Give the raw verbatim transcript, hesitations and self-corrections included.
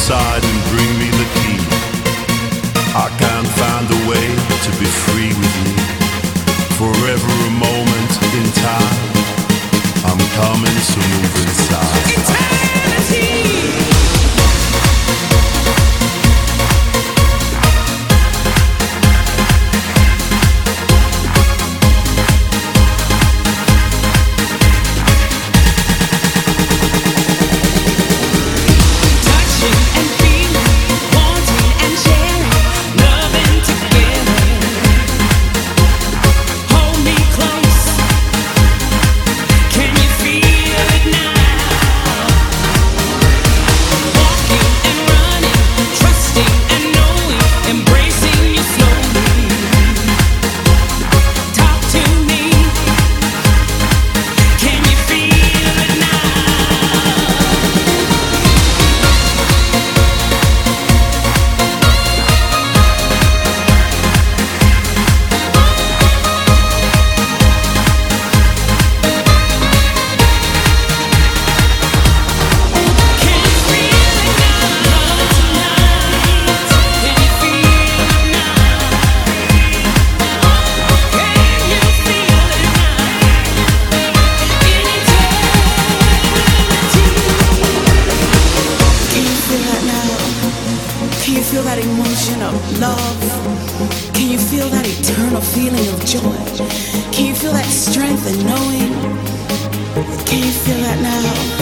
inside and bring me the key. I can't find a way to be free with you. Forever a moment in time. I'm coming, so move inside. Eternity. Feel that emotion of love? Can you feel that eternal feeling of joy? Can you feel that strength in knowing? Can you feel that now?